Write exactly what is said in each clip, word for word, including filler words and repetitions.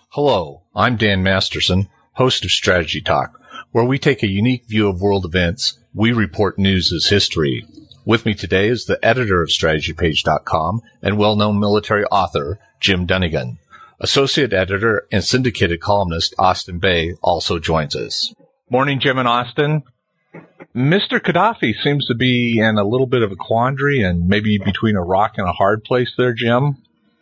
Hello, I'm Dan Masterson, host of Strategy Talk, where we take a unique view of world events. We report news as history. With me today is the editor of strategy page dot com and well-known military author, Jim Dunnigan. Associate editor and syndicated columnist Austin Bay also joins us. Morning, Jim and Austin. Mister Gaddafi seems to be in a little bit of a quandary and maybe between a rock and a hard place there, Jim.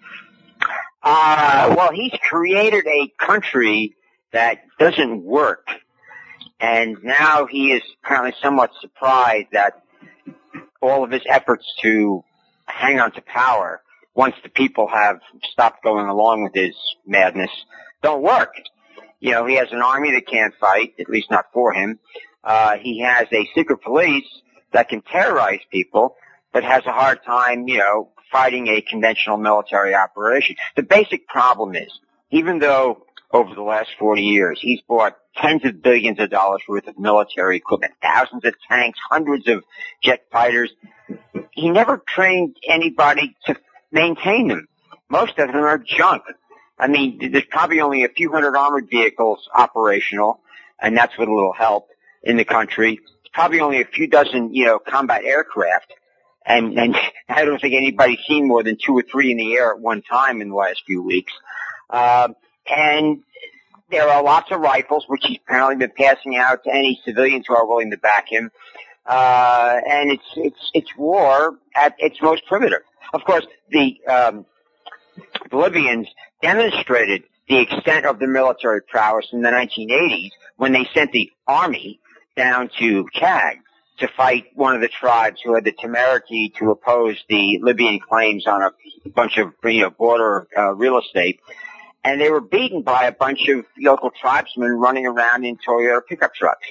Uh, well, he's created a country that doesn't work. And now he is apparently somewhat surprised that all of his efforts to hang on to power, once the people have stopped going along with his madness, don't work. You know, he has an army that can't fight, at least not for him. Uh, he has a secret police that can terrorize people, but has a hard time, you know, fighting a conventional military operation. The basic problem is, even though over the last forty years he's bought tens of billions of dollars worth of military equipment, thousands of tanks, hundreds of jet fighters, he never trained anybody to maintain them. Most of them are junk. I mean, there's probably only a few hundred armored vehicles operational, and that's with a little help in the country. There's probably only a few dozen, you know, combat aircraft. And, and I don't think anybody's seen more than two or three in the air at one time in the last few weeks. Uh, and there are lots of rifles, which he's apparently been passing out to any civilians who are willing to back him. Uh, and it's, it's, it's war at its most primitive. Of course, the, um, the Libyans demonstrated the extent of their military prowess in the nineteen eighties when they sent the army down to Chad to fight one of the tribes who had the temerity to oppose the Libyan claims on a bunch of, you know, border uh, real estate. And they were beaten by a bunch of local tribesmen running around in Toyota pickup trucks.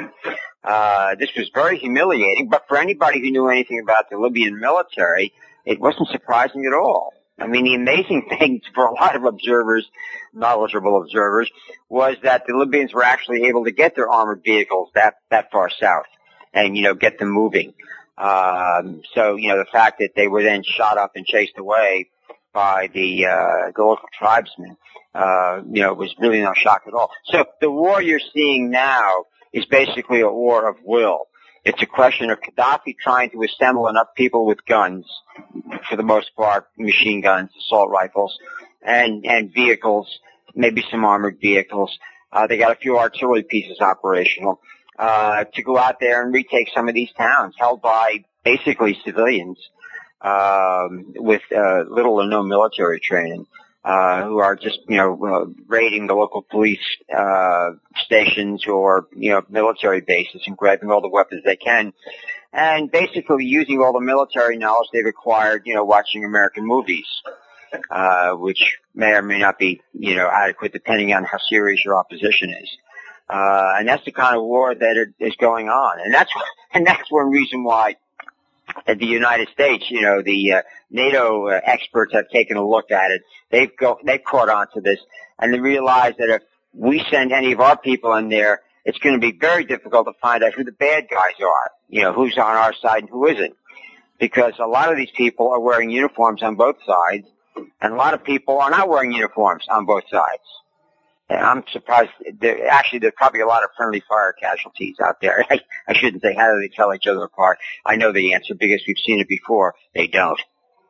Uh, this was very humiliating, but for anybody who knew anything about the Libyan military, it wasn't surprising at all. I mean, the amazing thing for a lot of observers, knowledgeable observers, was that the Libyans were actually able to get their armored vehicles that, that far south and, you know, get them moving. Um, so, you know, the fact that they were then shot up and chased away by the, uh, the local tribesmen, uh, you know, was really no shock at all. So the war you're seeing now is basically a war of will. It's a question of Gaddafi trying to assemble enough people with guns, for the most part, machine guns, assault rifles, and, and vehicles, maybe some armored vehicles. Uh, they got a few artillery pieces operational, uh, to go out there and retake some of these towns held by basically civilians, um, with, uh, little or no military training, uh, who are just, you know, uh, raiding the local police, uh, stations or, you know, military bases and grabbing all the weapons they can and basically using all the military knowledge they've acquired, you know, watching American movies, uh, which may or may not be, you know, adequate depending on how serious your opposition is. Uh, and that's the kind of war that is going on. And that's, and that's one reason why the United States, you know, the uh, NATO uh, experts have taken a look at it. They've go, they've caught on to this, and they realize that if we send any of our people in there, it's going to be very difficult to find out who the bad guys are, you know, who's on our side and who isn't. Because a lot of these people are wearing uniforms on both sides, and a lot of people are not wearing uniforms on both sides. And I'm surprised. There, actually, there's probably a lot of friendly fire casualties out there. I, I shouldn't say how do they tell each other apart. I know the answer because we've seen it before. They don't.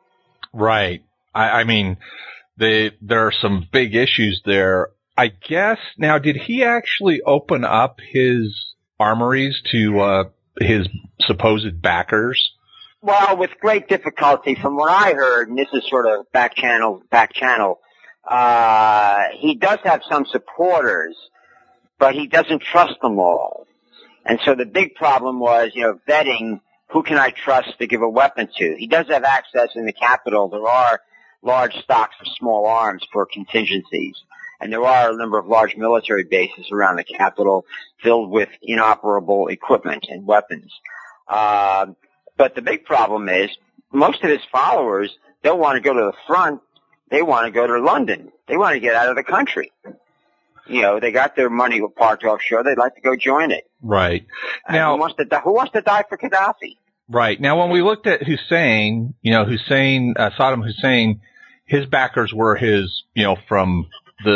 Right. I, I mean, they, there are some big issues there. I guess now, did he actually open up his armories to uh, his supposed backers? Well, with great difficulty, from what I heard, and this is sort of back channel, back channel. Uh, he does have some supporters, but he doesn't trust them all. And so the big problem was, you know, vetting who can I trust to give a weapon to. He does have access in the capital. There are large stocks of small arms for contingencies. And there are a number of large military bases around the capital filled with inoperable equipment and weapons. Uh, but the big problem is most of his followers don't want to go to the front. They want to go to London. They want to get out of the country. You know, they got their money parked offshore. They'd like to go join it. Right. Now, who wants to die, who wants to die for Gaddafi? Right. Now, when we looked at Hussein, you know, Hussein, uh, Saddam Hussein, his backers were his, you know, from the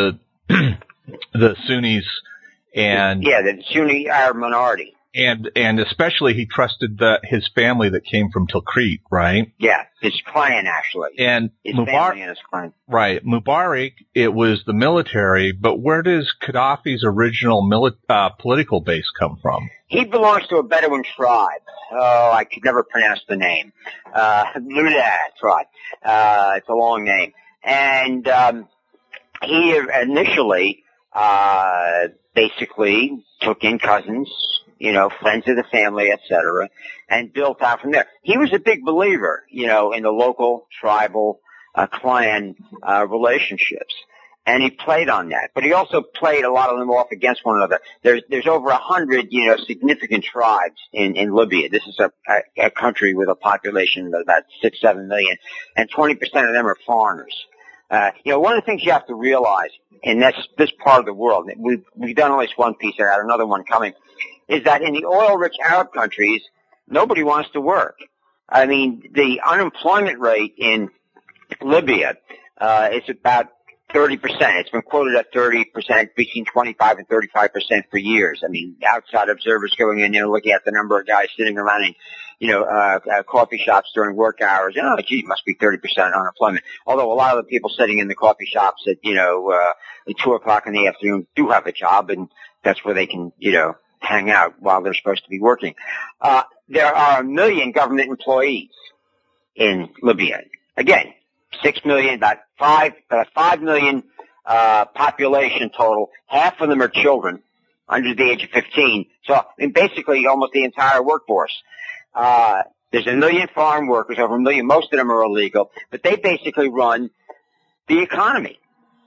the Sunnis and yeah, the Sunni Arab minority. And and especially he trusted the, his family that came from Tikrit, right? Yeah, his clan actually. And his Mubarak, family and his clan. Right, Mubarak, it was the military, but where does Gaddafi's original mili- uh, political base come from? He belongs to a Bedouin tribe. Oh, I could never pronounce the name. Uh, Luda tribe. Uh, it's a long name. And um, he initially uh, basically took in cousins, you know, friends of the family, et cetera, and built out from there. He was a big believer, you know, in the local tribal uh, clan uh, relationships, and he played on that. But he also played a lot of them off against one another. There's there's over a hundred, you know, significant tribes in in Libya. This is a, a, a country with a population of about six, seven million, and twenty percent of them are foreigners. Uh, you know, one of the things you have to realize in this this part of the world, we've we've done at least one piece. I got another one coming. Is that in the oil-rich Arab countries, nobody wants to work. I mean, the unemployment rate in Libya uh, is about thirty percent. It's been quoted at thirty percent, between twenty-five and thirty-five percent for years. I mean, outside observers going in there looking at the number of guys sitting around in, you know, uh, uh coffee shops during work hours. Oh, gee, it must be thirty percent unemployment. Although a lot of the people sitting in the coffee shops at, you know, uh, at two o'clock in the afternoon do have a job, and that's where they can, you know, hang out while they're supposed to be working. Uh, there are a million government employees in Libya. Again, six million, about five, uh, five million, uh, population total. Half of them are children under the age of fifteen. So, I mean, basically almost the entire workforce. Uh, there's a million farm workers, over a million. Most of them are illegal, but they basically run the economy.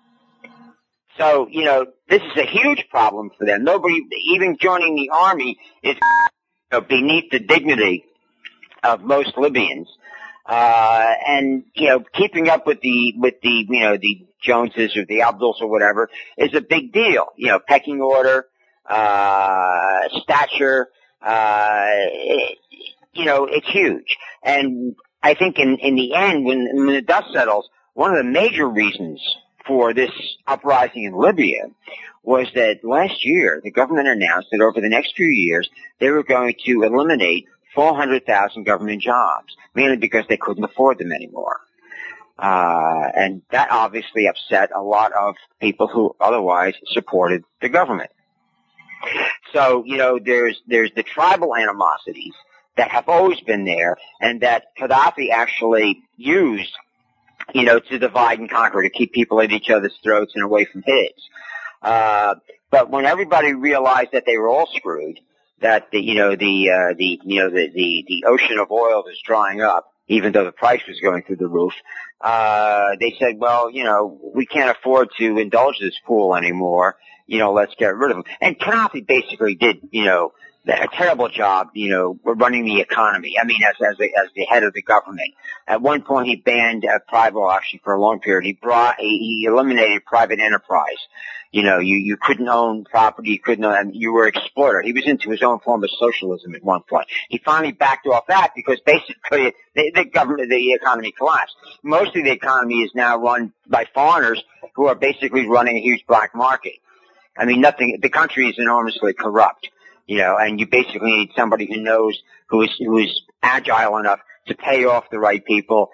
So, you know, this is a huge problem for them. Nobody, even joining the army, is you know, beneath the dignity of most Libyans. Uh, and, you know, keeping up with the, with the, you know, the Joneses or the Abduls or whatever is a big deal. You know, pecking order, uh, stature, uh, it, you know, it's huge. And I think in, in the end, when, when the dust settles, one of the major reasons for this uprising in Libya was that last year the government announced that over the next few years they were going to eliminate four hundred thousand government jobs, mainly because they couldn't afford them anymore. Uh, and that obviously upset a lot of people who otherwise supported the government. So, you know, there's, there's the tribal animosities that have always been there and that Gaddafi actually used, you know, to divide and conquer, to keep people at each other's throats and away from his. Uh, but when everybody realized that they were all screwed, that the, you know, the, uh, the, you know, the, the, the ocean of oil was drying up, even though the price was going through the roof, uh, they said, well, you know, we can't afford to indulge this fool anymore. You know, let's get rid of him. And Gaddafi basically did, you know, a terrible job, you know, running the economy. I mean, as as the, as the head of the government. At one point, he banned uh, private, well, actually for a long period. He brought, he, he eliminated private enterprise. You know, you you couldn't own property, you couldn't own, you were exploited. He was into his own form of socialism at one point. He finally backed off that because basically the, the government, the economy collapsed. Most of the economy is now run by foreigners who are basically running a huge black market. I mean, nothing. The country is enormously corrupt. You know, and you basically need somebody who knows, who is, who is agile enough to pay off the right people,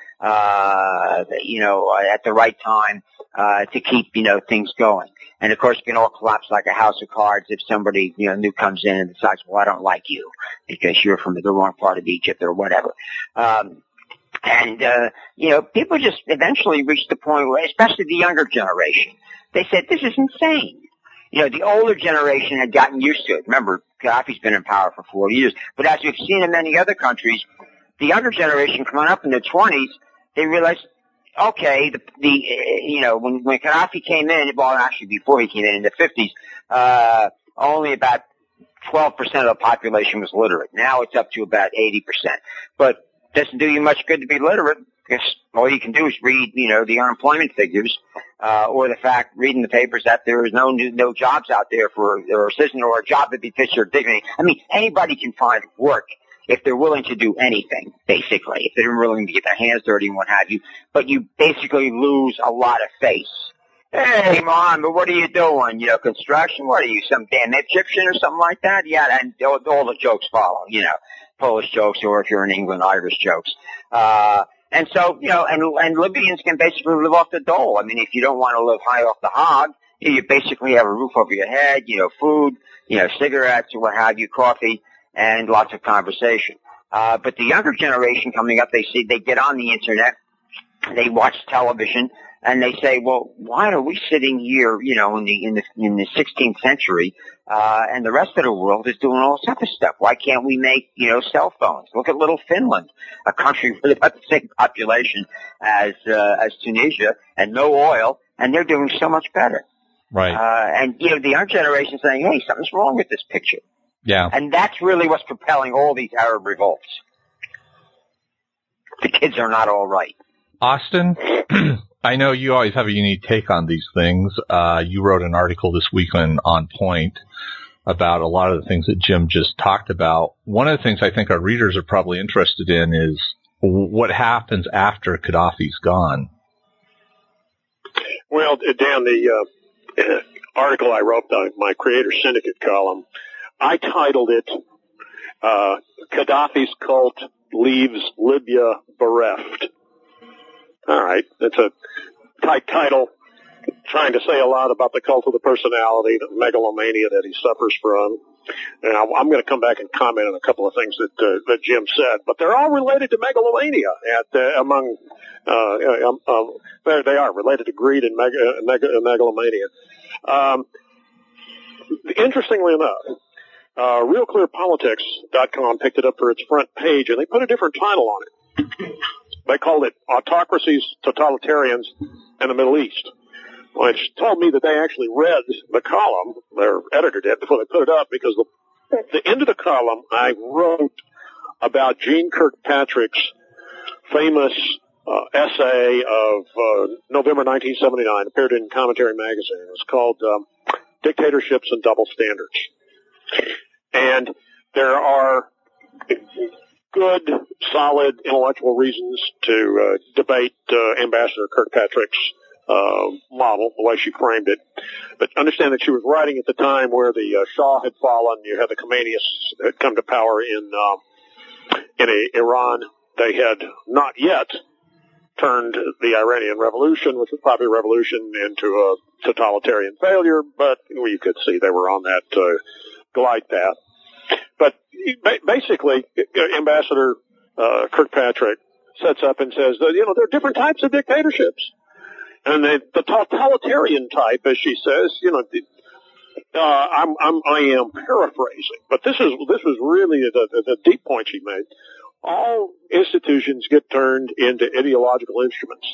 uh, you know, at the right time, uh, to keep, you know, things going. And of course, it can all collapse like a house of cards if somebody, you know, new comes in and decides, well, I don't like you because you're from the wrong part of Egypt or whatever. Um, and, uh, you know, people just eventually reach the point where, especially the younger generation, they said, this is insane. You know, the older generation had gotten used to it. Remember, Gaddafi's been in power for forty years. But as we've seen in many other countries, the younger generation coming up in their twenties, they realize, okay, the, the you know, when, when Gaddafi came in, well, actually before he came in, in the fifties, uh, only about twelve percent of the population was literate. Now it's up to about eighty percent. But it doesn't do you much good to be literate, because all you can do is read, you know, the unemployment figures, uh, or the fact, reading the papers that there is no new, no jobs out there for, or a citizen or a job that befits your dignity. I mean, anybody can find work if they're willing to do anything, basically, if they're willing to get their hands dirty and what have you, but you basically lose a lot of face Hey, Mom, but what are you doing? You know, construction? What are you, some damn Egyptian or something like that? Yeah, and all, all the jokes follow, you know, Polish jokes, or if you're in England, Irish jokes. Uh, and so, you know, and, and Libyans can basically live off the dole. I mean, if you don't want to live high off the hog, you basically have a roof over your head, you know, food, you know, cigarettes, or what have you, coffee, and lots of conversation. Uh, but the younger generation coming up, they see, they get on the internet, they watch television, and they say, well, why are we sitting here, you know, in the, in the, in the sixteenth century, uh, and the rest of the world is doing all this other stuff? Why can't we make, you know, cell phones? Look at little Finland, a country with about the same population as, uh, as Tunisia, and no oil, and they're doing so much better. Right. Uh, and, you know, the young generation saying, hey, something's wrong with this picture. Yeah. And that's really what's propelling all these Arab revolts. The kids are not all right. Austin, I know you always have a unique take on these things. Uh, you wrote an article this week on On Point about a lot of the things that Jim just talked about. One of the things I think our readers are probably interested in is what happens after Gaddafi's gone. Well, Dan, the uh, article I wrote, uh, my Creator Syndicate column, I titled it, uh, Gaddafi's Cult Leaves Libya Bereft. All right. It's a tight title trying to say a lot about the cult of the personality, the megalomania that he suffers from. And I'm going to come back and comment on a couple of things that uh, that Jim said, but they're all related to megalomania at uh, among uh, um, uh, they they are related to greed and, mega, uh, mega, uh, megalomania. Um, interestingly enough, uh, Real Clear Politics dot com picked it up for its front page, and they put a different title on it. They called it Autocracies, Totalitarians, and the Middle East, which told me that they actually read the column, their editor did, before they put it up, because the, at the end of the column, I wrote about Jeane Kirkpatrick's famous uh, essay of uh, November nineteen seventy-nine, appeared in Commentary magazine. It was called um, Dictatorships and Double Standards. And there are good, solid intellectual reasons to uh, debate uh, Ambassador Kirkpatrick's uh, model, the way she framed it. But understand that she was writing at the time where the uh, Shah had fallen. You had the Khomeinists that had come to power in uh, in a, Iran. They had not yet turned the Iranian Revolution, which was a popular revolution, into a totalitarian failure, but you could see they were on that uh, glide path. But basically, Ambassador uh, Kirkpatrick sets up and says that, you know, there are different types of dictatorships. And the, the totalitarian type, as she says, you know, uh, I'm, I'm, I am paraphrasing, but this is, this was really the, the, the deep point she made. All institutions get turned into ideological instruments.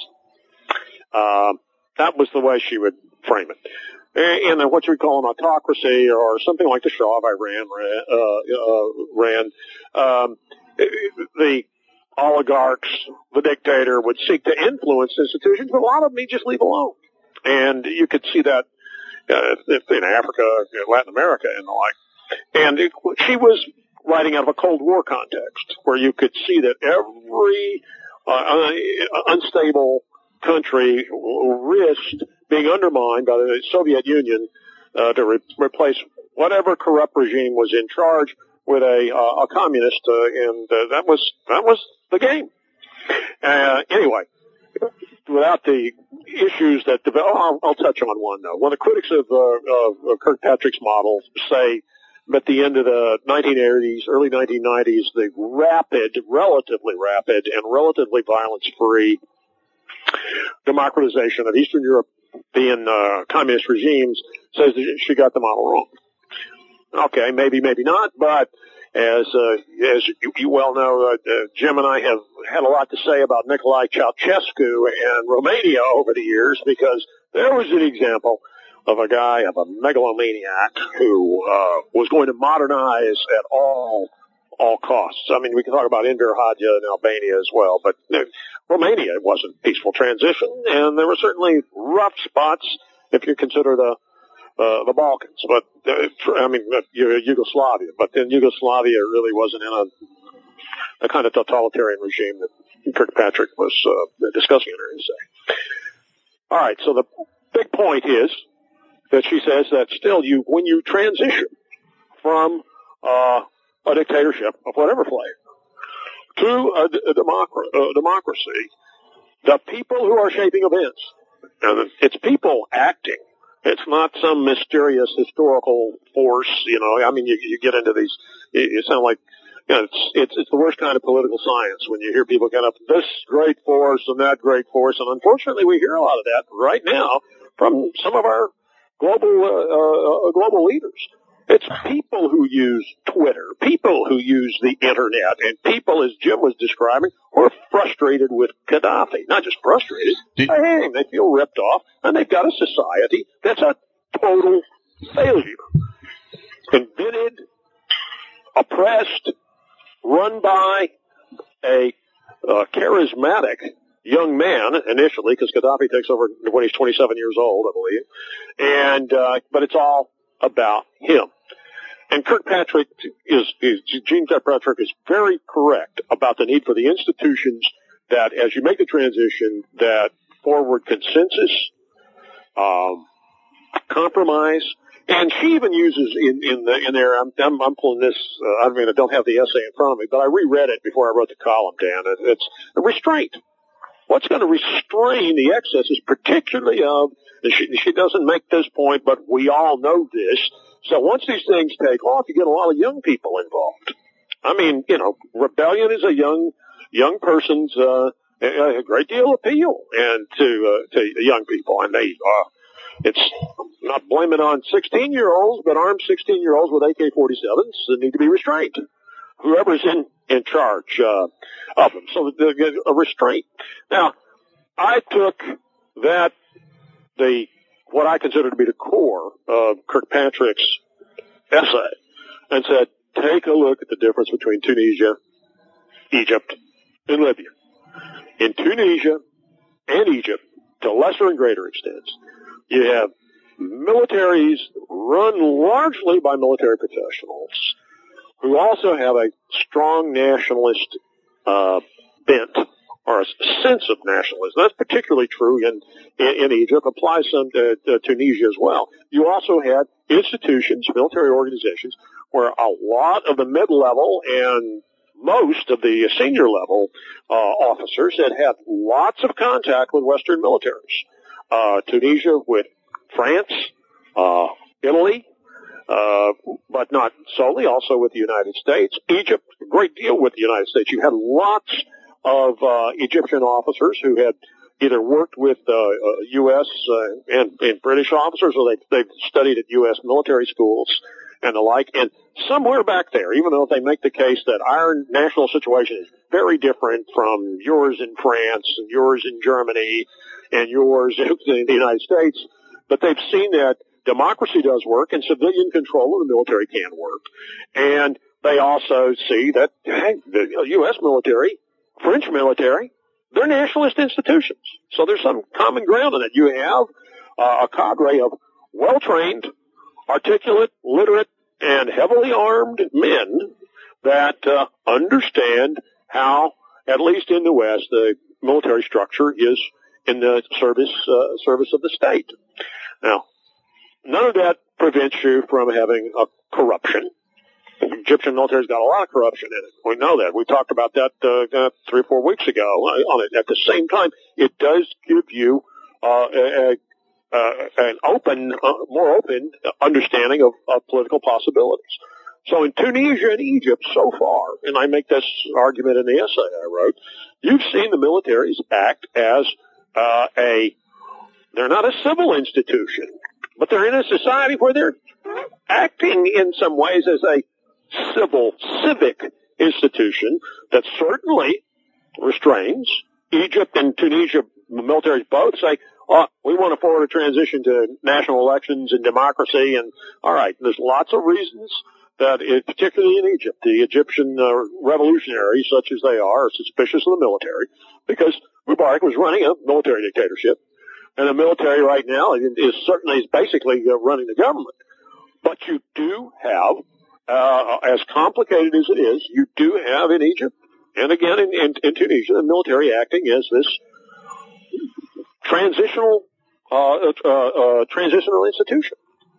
Uh, that was the way she would frame it. And then what you would call an autocracy, or something like the Shah of Iran uh, uh, ran, um, the oligarchs, the dictator would seek to influence institutions, but a lot of them he'd just leave alone. And you could see that uh, in Africa, Latin America, and the like. And it, she was writing out of a Cold War context, where you could see that every uh, unstable country risked being undermined by the Soviet Union uh, to re- replace whatever corrupt regime was in charge with a, uh, a communist, uh, and uh, that was that was the game. Uh, anyway, without the issues that develop, oh, I'll, I'll touch on one though. One of the critics of, uh, of Kirkpatrick's model say at the end of the nineteen eighties, early nineteen nineties, the rapid, relatively rapid, and relatively violence-free democratization of Eastern European uh, communist regimes says that she got the model wrong. Okay, maybe, maybe not, but as uh, as you, you well know, uh, uh, Jim and I have had a lot to say about Nicolae Ceausescu and Romania over the years, because there was an example of a guy, of a megalomaniac who uh, was going to modernize at all all costs. I mean, we can talk about Enver Hoxha in Albania as well, but uh, Romania wasn't a peaceful transition, and there were certainly rough spots if you consider the uh, the Balkans, but uh, I mean uh, Yugoslavia. But then Yugoslavia really wasn't in a, a kind of totalitarian regime that Kirkpatrick was uh, discussing in her essay. All right, so the big point is that she says that still you, when you transition from uh, a dictatorship of whatever flavor to a, a, democra- a democracy, the people who are shaping events, and it's people acting. It's not some mysterious historical force, you know. I mean, you, you get into these, you, you sound like, you know, it's, it's, it's the worst kind of political science when you hear people get up, this great force and that great force. And unfortunately, we hear a lot of that right now from some of our global, uh, uh, global leaders. It's people who use Twitter, people who use the internet, and people, as Jim was describing, who are frustrated with Gaddafi. Not just frustrated, they hang, they feel ripped off, and they've got a society that's a total failure. Invented, oppressed, run by a uh, charismatic young man initially, because Gaddafi takes over when he's twenty-seven years old, I believe. And uh, but it's all about him. And Kirkpatrick is, is Gene Kirkpatrick is very correct about the need for the institutions that, as you make the transition, that forward consensus, um, compromise. And she even uses in in, the, in there. I'm, I'm I'm pulling this. Uh, I mean, I don't have the essay in front of me, but I reread it before I wrote the column, Dan. It's a restraint. What's going to restrain the excesses, particularly of? And she, she doesn't make this point, but we all know this. So once these things take off, you get a lot of young people involved. I mean, you know, rebellion is a young young person's uh, a, a great deal of appeal, and to uh, to young people, and they. Uh, It's not blaming on sixteen-year-olds, but armed sixteen-year-olds with A K forty-sevens that need to be restrained. Whoever's in, in charge uh, of them. So the, a restraint. Now, I took that, the what I consider to be the core of Kirkpatrick's essay, and said, take a look at the difference between Tunisia, Egypt, and Libya. In Tunisia and Egypt, to lesser and greater extents, you have militaries run largely by military professionals who also have a strong nationalist uh, bent or a sense of nationalism. That's particularly true in, in, in Egypt, applies some to, to Tunisia as well. You also had institutions, military organizations, where a lot of the mid-level and most of the senior level uh, officers had had lots of contact with Western militaries. Uh, Tunisia with France, uh, Italy, uh, but not solely, also with the United States. Egypt, a great deal with the United States. You had lots of, uh, Egyptian officers who had either worked with, uh, uh U S, uh, and, and British officers, or they, they've studied at U S military schools and the like. And somewhere back there, even though they make the case that our national situation is very different from yours in France and yours in Germany and yours in the United States, but they've seen that democracy does work and civilian control of the military can work. And they also see that, hey, the U S military, French military, they're nationalist institutions. So there's some common ground in it. You have uh, a cadre of well-trained, articulate, literate, and heavily armed men that uh, understand how, at least in the West, the military structure is in the service uh, service of the state. Now, none of that prevents you from having a corruption. The Egyptian military's got a lot of corruption in it. We know that. We talked about that uh, three or four weeks ago on it. At the same time, it does give you uh, a, a, an open, uh, more open understanding of, of political possibilities. So in Tunisia and Egypt so far, and I make this argument in the essay I wrote, you've seen the militaries act as uh, a, they're not a civil institution, but they're in a society where they're acting in some ways as a civil, civic institution that certainly restrains. Egypt and Tunisia militaries both say, oh, we want to forward a transition to national elections and democracy, and all right, there's lots of reasons that, it, particularly in Egypt, the Egyptian uh, revolutionaries, such as they are, are suspicious of the military, because Mubarak was running a military dictatorship, and the military right now is, is certainly is basically uh, running the government. But you do have, uh, as complicated as it is, you do have in Egypt, and again in, in, in Tunisia, the military acting as this transitional uh, uh, uh, transitional institution.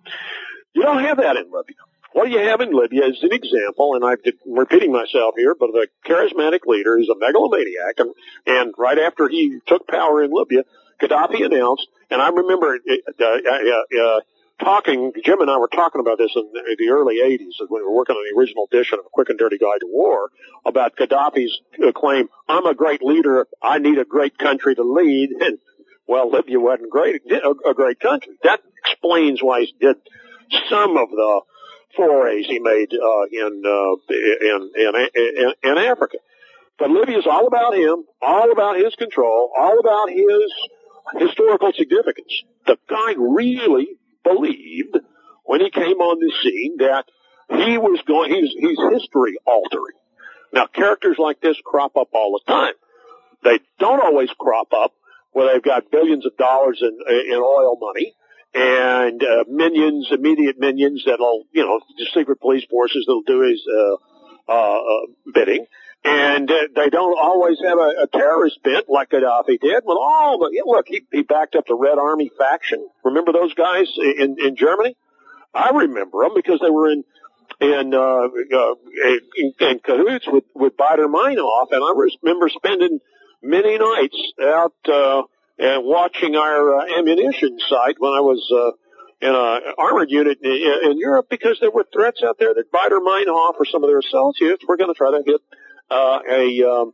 You don't have that in Libya. What you have in Libya is an example, and I'm repeating myself here, but the charismatic leader is a megalomaniac, and, and right after he took power in Libya, Gaddafi announced, and I remember uh, uh, uh, talking, Jim and I were talking about this in the early eighties when we were working on the original edition of A Quick and Dirty Guide to War, about Gaddafi's claim, I'm a great leader, I need a great country to lead, and, well, Libya wasn't great, a great country. That explains why he did some of the forays he made uh, in, uh, in, in, in, in Africa. But Libya is all about him, all about his control, all about his historical significance. The guy really believed when he came on the scene that he was going, he's, he's history altering. Now, characters like this crop up all the time. They don't always crop up where they've got billions of dollars in, in oil money and uh, minions, immediate minions that'll, you know, the secret police forces that'll do his uh, uh, uh, bidding. And uh, they don't always have a, a terrorist bent like Gaddafi did. With all the, yeah, look, he, he backed up the Red Army faction. Remember those guys in, in Germany? I remember them because they were in in, uh, uh, in, in cahoots with, with Baader Meinhof, and I remember spending many nights out uh, and watching our uh, ammunition site when I was uh, in an armored unit in, in Europe, because there were threats out there that Baader Meinhof or some of their associates were going to try to hit uh, a, um,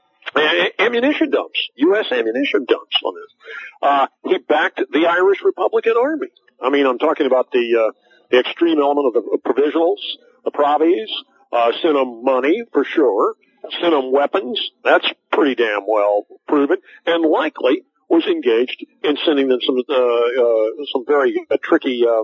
a ammunition dumps, U S ammunition dumps on this. Uh, he backed the Irish Republican Army. I mean, I'm talking about the uh, the extreme element of the provisionals, the Pravies, uh, sent them money for sure, sent them weapons. That's pretty damn well proven, and likely was engaged in sending them some uh, uh, some very uh, tricky. Uh,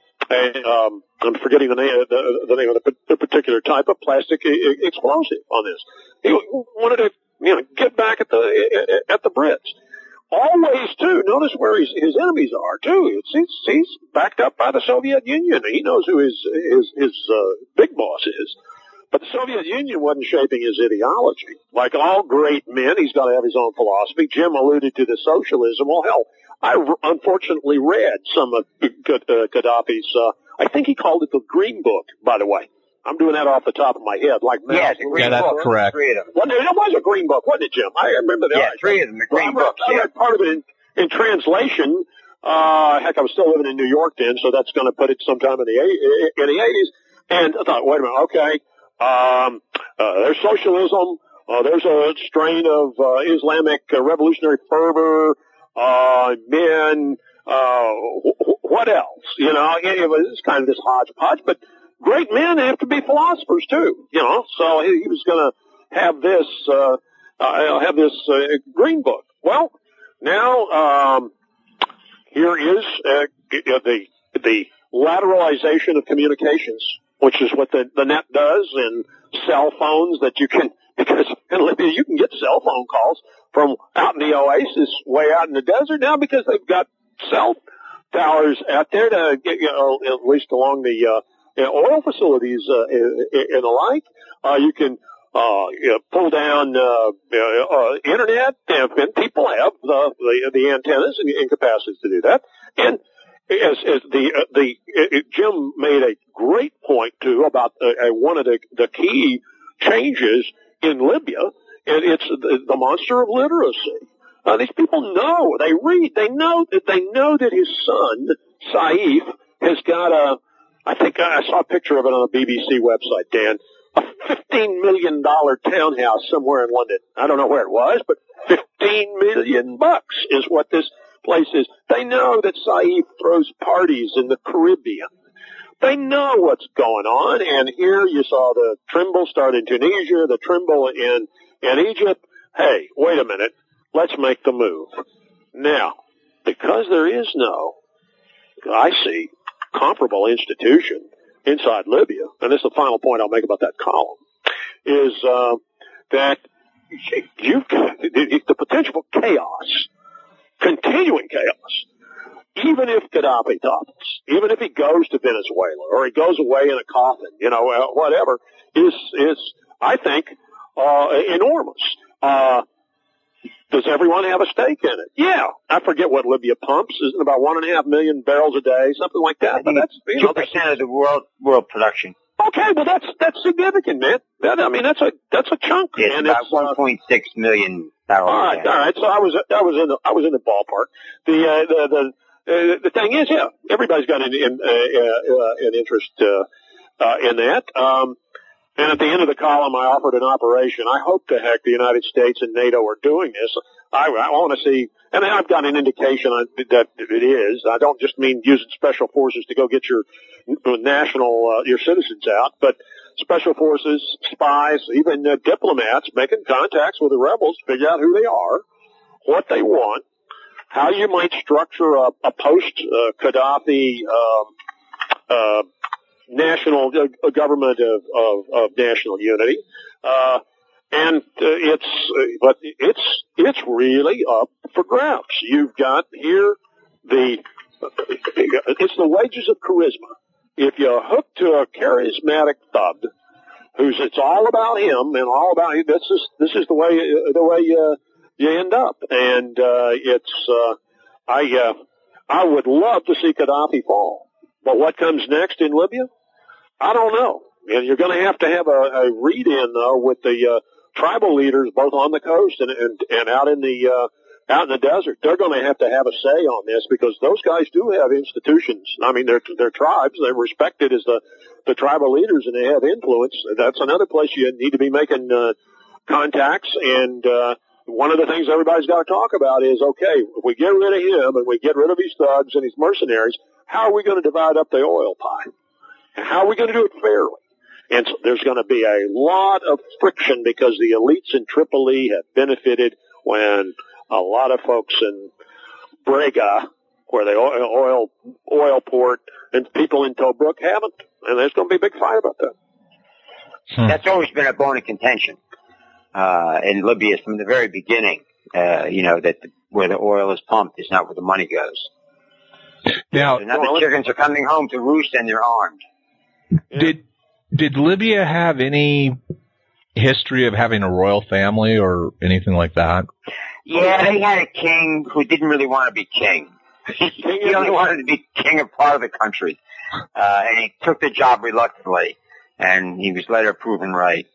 um, I'm forgetting the name the, the name of the, the particular type of plastic explosive on this. He wanted to, you know, get back at the at the Brits. Always, too, notice where his, his enemies are, too. It's, he's, he's backed up by the Soviet Union. He knows who his, his, his uh, big boss is. But the Soviet Union wasn't shaping his ideology. Like all great men, he's got to have his own philosophy. Jim alluded to the socialism. Well, hell, I unfortunately read some of Gaddafi's, uh, I think he called it the Green Book, by the way. I'm doing that off the top of my head, like yes, the Green yeah, that's Book. correct. Three of them. Well, it was a Green Book, wasn't it, Jim? I remember that. Yeah, three of them, the Green well, Book. I read, I read part of it in, in translation. Uh, heck, I was still living in New York then, so that's going to put it sometime in the in the eighties. And I thought, wait a minute, okay, um, uh, there's socialism. Uh, there's a strain of uh, Islamic uh, revolutionary fervor. Uh, men. Uh, wh- what else? You know, it was kind of this hodgepodge, but. Great men have to be philosophers too, you know. So he, he was going to have this, uh, uh, have this uh, Green Book. Well, now um, here is uh, the the lateralization of communications, which is what the, the net does, and cell phones that you can, because in Libya you can get cell phone calls from out in the oasis, way out in the desert now, because they've got cell towers out there to get, you know, at least along the uh, Uh, oil facilities uh, and the like. Uh, you can uh, you know, pull down uh, uh, internet, and people have the the, the antennas and, and capacities to do that. And as, as the uh, the uh, Jim made a great point too about uh, one of the the key changes in Libya, and it's the, the monster of literacy. Uh, these people know, they read, they know that they know that his son Saif has got a. I think I saw a picture of it on a B B C website, Dan. A fifteen million dollars townhouse somewhere in London. I don't know where it was, but fifteen million bucks is what this place is. They know that Saif throws parties in the Caribbean. They know what's going on, and here you saw the Trimble start in Tunisia, the Trimble in, in Egypt. Hey, wait a minute. Let's make the move. Now, because there is no, I see, comparable institution inside Libya, and this is the final point I'll make about that column, is uh, that you've got the potential for chaos, continuing chaos, even if Gaddafi topples, even if he goes to Venezuela or he goes away in a coffin, you know, uh, whatever, is, is I think, uh, enormous. Uh, does everyone have a stake in it? Yeah. I forget what Libya pumps. Isn't it about one and a half million barrels a day, something like that? But that's, you know, two percent of the world, world production. Okay, well that's, that's significant, man. That, I mean, that's a, that's a chunk. It's and about it's, one point six million barrels. All right, all right. So I was, I was in the, I was in the ballpark. The, uh, the, the, uh, the thing is, yeah, everybody's got an, in, uh, uh, an interest, uh, uh, in that. Um, and at the end of the column, I offered an operation. I hope the heck the United States and NATO are doing this. I, I want to see, and I've got an indication that it is. I don't just mean using special forces to go get your national, uh, your citizens out, but special forces, spies, even uh, diplomats making contacts with the rebels to figure out who they are, what they want, how you might structure a, a post-Gaddafi uh, uh, national uh, government of, of, of national unity. Uh, and uh, it's, uh, but it's, it's really up for grabs. You've got here the, it's the wages of charisma. If you hook to a charismatic thug, who's it's all about him and all about this is this is the way the way uh, you end up, and uh, it's uh, I uh, I would love to see Gaddafi fall, but what comes next in Libya, I don't know. And you're going to have to have a, a read-in though with the uh, tribal leaders both on the coast and and, and out in the uh, out in the desert. They're going to have to have a say on this because those guys do have institutions. I mean, they're, they're tribes. They're respected as the, the tribal leaders and they have influence. That's another place you need to be making, uh, contacts. And, uh, one of the things everybody's got to talk about is, okay, if we get rid of him and we get rid of these thugs and these mercenaries, how are we going to divide up the oil pie? And how are we going to do it fairly? And so there's going to be a lot of friction because the elites in Tripoli have benefited when a lot of folks in Brega, where the oil, oil, oil port, and people in Tobruk haven't. And there's going to be a big fight about that. Hmm. That's always been a bone of contention, uh, in Libya from the very beginning. Uh, you know, that the, where the oil is pumped is not where the money goes. Now, so now the chickens are coming home to roost and they're armed. Did, did Libya have any history of having a royal family or anything like that? Yeah, they had a king who didn't really want to be king. He only wanted to be king of part of the country. Uh, and he took the job reluctantly. And he was later proven right.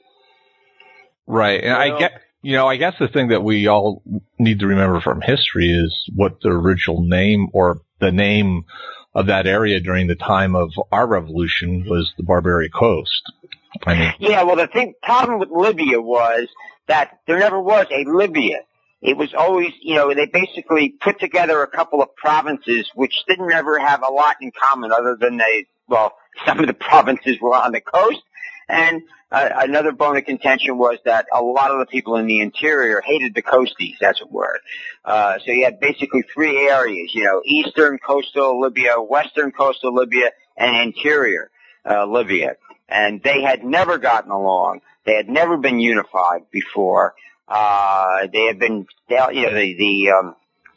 Right. And well, I get, you know, I guess the thing that we all need to remember from history is what the original name or the name of that area during the time of our revolution was the Barbary Coast. I mean, yeah, well, the thing, problem with Libya was that there never was a Libya. It was always, you know, they basically put together a couple of provinces which didn't ever have a lot in common other than they, well, some of the provinces were on the coast. And uh, another bone of contention was that a lot of the people in the interior hated the coasties, as it were. Uh, so you had basically three areas, you know, eastern coastal Libya, western coastal Libya, and interior uh, Libya. And they had never gotten along. They had never been unified before. Uh, they had been, they, you know, the, the, um,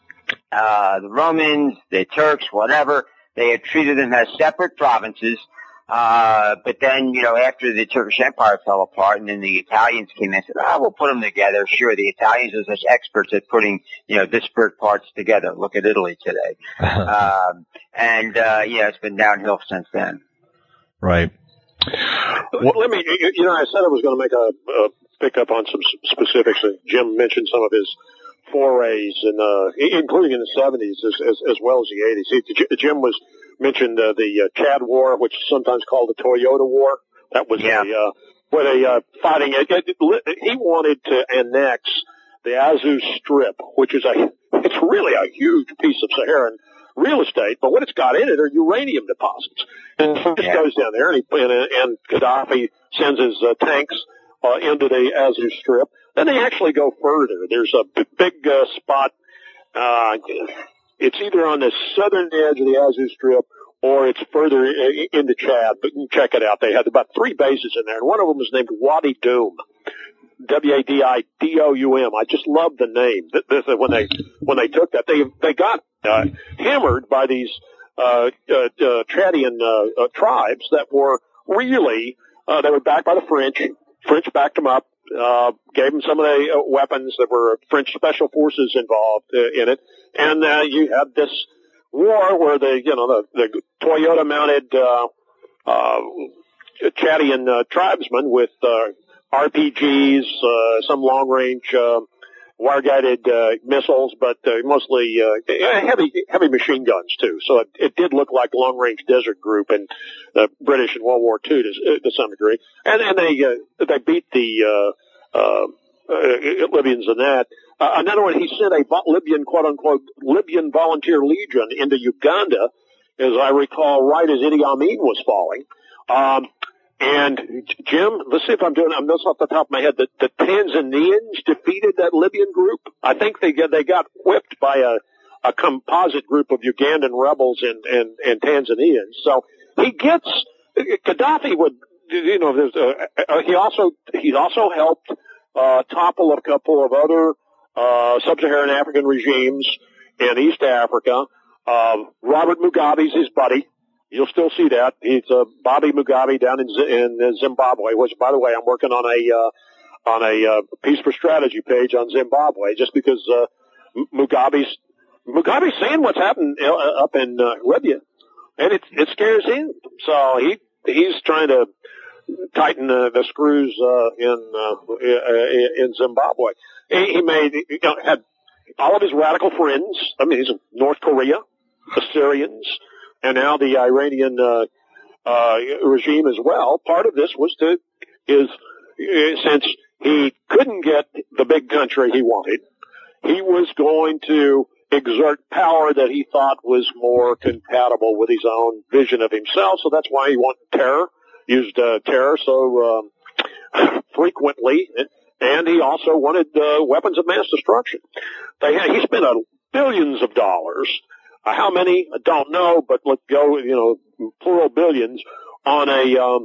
uh, the Romans, the Turks, whatever, they had treated them as separate provinces. Uh, but then, you know, after the Turkish Empire fell apart and then the Italians came in and said, ah, oh, we'll put them together. Sure, the Italians are such experts at putting, you know, disparate parts together. Look at Italy today. um, and, uh, yeah, it's been downhill since then. Right. Well, let me, you know, I said I was going to make a, a pick up on some specifics. Jim mentioned some of his forays, and uh, including in the seventies as, as, as well as the eighties. He, Jim was mentioned uh, the uh, Chad War, which is sometimes called the Toyota War. That was yeah. a, uh, where they uh, fighting. It, it, it, he wanted to annex the Azov Strip, which is a it's really a huge piece of Saharan real estate, but what it's got in it are uranium deposits. And he just yeah. goes down there, and, he, and, and Gaddafi sends his uh, tanks uh, into the Azov Strip. Then they actually go further. There's a big, big uh, spot. Uh, it's either on the southern edge of the Azov Strip or it's further into Chad. But you can check it out. They had about three bases in there, and one of them was named Wadi Doum. W A D I D O U M. I just love the name. This, when they when they took that, they they got uh, hammered by these uh, uh, uh, Chadian uh, uh, tribes that were really uh, they were backed by the French. French backed them up, uh, gave them some of the uh, weapons. There were French special forces involved uh, in it. And, uh, you had this war where the, you know, the, the Toyota mounted, uh, uh, Chadian, uh, tribesmen with, uh, R P Gs, uh, some long range, uh, wire-guided uh, missiles, but uh, mostly uh, heavy heavy machine guns too. So it, it did look like long-range desert group in the British in World War Two to, to some degree. And, and they uh, they beat the uh, uh, uh, Libyans in that. Uh, another one, he sent a Libyan quote-unquote Libyan volunteer legion into Uganda, as I recall, right as Idi Amin was falling. Um, And Jim, let's see if I'm doing. I'm just off the top of my head. The, the Tanzanians defeated that Libyan group. I think they they got whipped by a a composite group of Ugandan rebels and and, and Tanzanians. So he gets Gaddafi would you know. There's a, he also he also helped uh, topple a couple of other uh, sub-Saharan African regimes in East Africa. Uh, Robert Mugabe's his buddy. You'll still see that. He's uh, Bobby Mugabe down in, Z- in Zimbabwe, which, by the way, I'm working on a uh, on a uh, Peace for Strategy page on Zimbabwe, just because uh, Mugabe's Mugabe's seeing what's happening uh, up in uh, Libya, and it it scares him. So he he's trying to tighten uh, the screws uh, in uh, in Zimbabwe. He, he made you know, had all of his radical friends. I mean, he's North Korea, the Syrians. And now the Iranian uh, uh, regime as well. Part of this was to is since he couldn't get the big country he wanted, he was going to exert power that he thought was more compatible with his own vision of himself. So that's why he wanted terror, used uh, terror so um, frequently, and he also wanted uh, weapons of mass destruction. They had, he spent uh, billions of dollars. Uh, how many? I don't know, but let's go, you know, plural billions on a, um,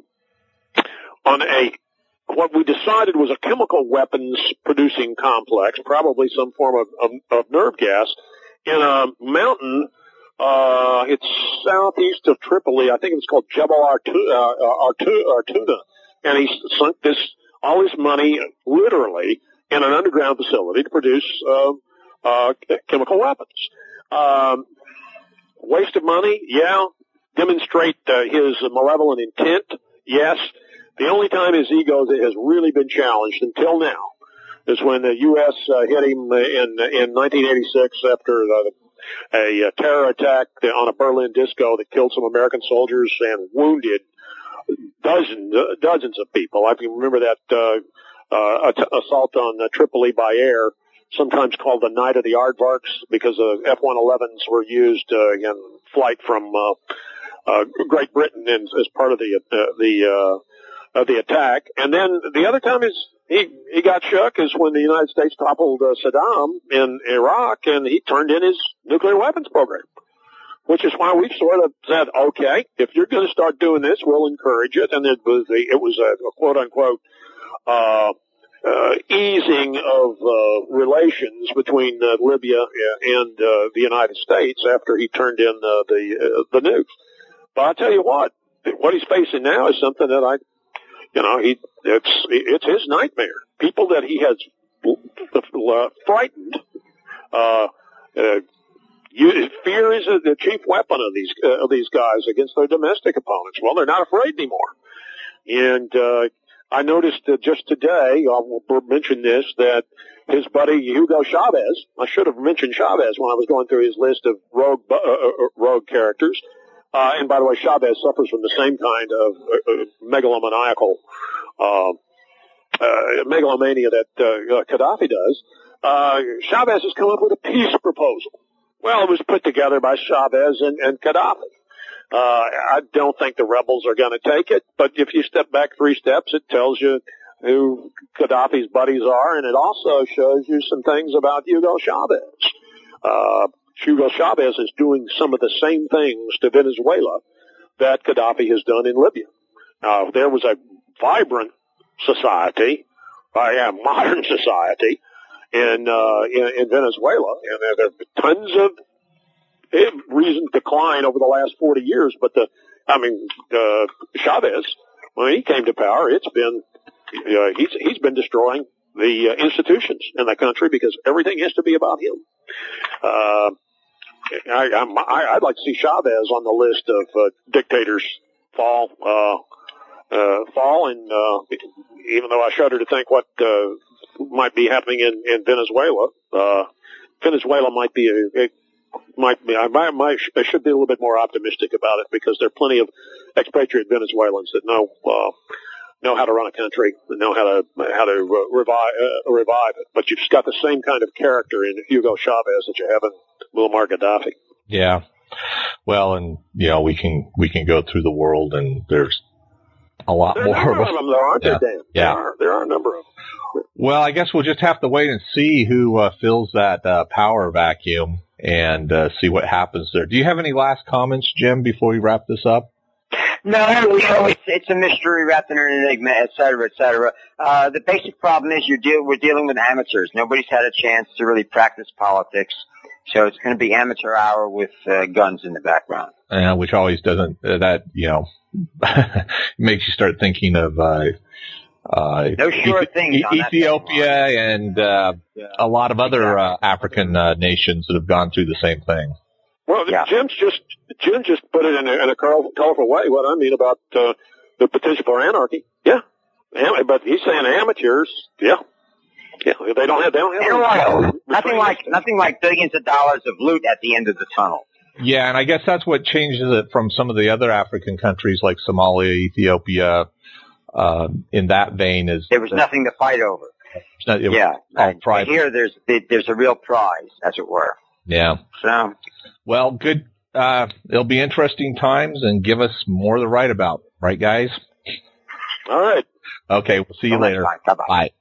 on a, what we decided was a chemical weapons producing complex, probably some form of, of, of nerve gas, in a mountain, uh, it's southeast of Tripoli. I think it's called Jebel Artuna, uh, Artuna. And he sunk this, all his money, literally, in an underground facility to produce, uh, uh, chemical weapons. Um, Waste of money, yeah. Demonstrate uh, his malevolent intent, yes. The only time his ego has really been challenged until now is when the U S uh, hit him in in nineteen eighty-six after uh, a, a terror attack on a Berlin disco that killed some American soldiers and wounded dozens uh, dozens of people. I can remember that uh, uh, assault on uh, Tripoli by air. Sometimes called the Night of the Aardvarks because uh, F one elevens were used uh, in flight from uh, uh, Great Britain in, as part of the uh, the uh, of the attack. And then the other time is he he got shook is when the United States toppled uh, Saddam in Iraq, and he turned in his nuclear weapons program. Which is why we've sort of said, okay, if you're going to start doing this, we'll encourage it. And it was a, it was a, a quote unquote. Uh, Uh, easing of uh, relations between uh, Libya and uh, the United States after he turned in uh, the uh, the nukes. But I tell you what, what he's facing now is something that I, you know, he it's it's his nightmare. People that he has uh, frightened. Uh, uh, you, fear is the chief weapon of these uh, of these guys against their domestic opponents. Well, they're not afraid anymore, and. Uh, I noticed uh, just today, I'll mention this, that his buddy Hugo Chavez, I should have mentioned Chavez when I was going through his list of rogue, uh, uh, rogue characters. Uh, and by the way, Chavez suffers from the same kind of uh, uh, megalomaniacal, uh, uh, megalomania that, uh, Gaddafi does. Uh, Chavez has come up with a peace proposal. Well, it was put together by Chavez and, and Gaddafi. Uh, I don't think the rebels are going to take it, but if you step back three steps, it tells you who Gaddafi's buddies are, and it also shows you some things about Hugo Chavez. Uh, Hugo Chavez is doing some of the same things to Venezuela that Gaddafi has done in Libya. Now, there was a vibrant society, uh, yeah, modern society in, uh, in, in Venezuela, and there, there are tons of reason decline over the last forty years, but the, I mean, uh, Chavez, when he came to power, it's been uh, he's he's been destroying the uh, institutions in that country because everything has to be about him. Uh, I, I'm, I, I'd like to see Chavez on the list of uh, dictators fall, uh, uh, fall, and uh, even though I shudder to think what uh, might be happening in, in Venezuela, uh, Venezuela might be a, a might be I might, might I should be a little bit more optimistic about it because there are plenty of expatriate Venezuelans that know uh, know how to run a country, know how to how to uh, revive uh, revive it. But you've got the same kind of character in Hugo Chavez that you have in Muammar Gaddafi. Yeah. Well, and you know we can we can go through the world and there's a lot there more are a number of them, though, aren't yeah. there, Dan? Yeah. There are, there are a number of them. Well, I guess we'll just have to wait and see who uh, fills that uh, power vacuum and uh, see what happens there. Do you have any last comments, Jim, before we wrap this up? No, you know, it's, it's a mystery wrapped in an enigma, et cetera, et cetera. Uh, the basic problem is you're deal, we're dealing with amateurs. Nobody's had a chance to really practice politics. So it's going to be amateur hour with uh, guns in the background. Uh, which always doesn't, uh, that, you know, makes you start thinking of, uh, uh, no sure Ethi- things on that Ethiopia and, uh, yeah. a lot of other, uh, African, uh, nations that have gone through the same thing. Well, Yeah. Jim's just Jim just put it in a, in a colorful, colorful way. What I mean about uh, the potential for anarchy, yeah. Am- But he's saying amateurs, yeah, yeah. They don't have, they don't have. In oil. any- Nothing like, nothing like billions of dollars of loot at the end of the tunnel. Yeah, and I guess that's what changes it from some of the other African countries like Somalia, Ethiopia, uh, in that vein is. There was nothing to fight over. It was Yeah. all And private. here there's, there's a real prize, as it were. Yeah. So. Well, good. Uh, it'll be interesting times and give us more to write about. Right, guys? All right. Okay. We'll see you Till next later. time. Bye-bye. Bye.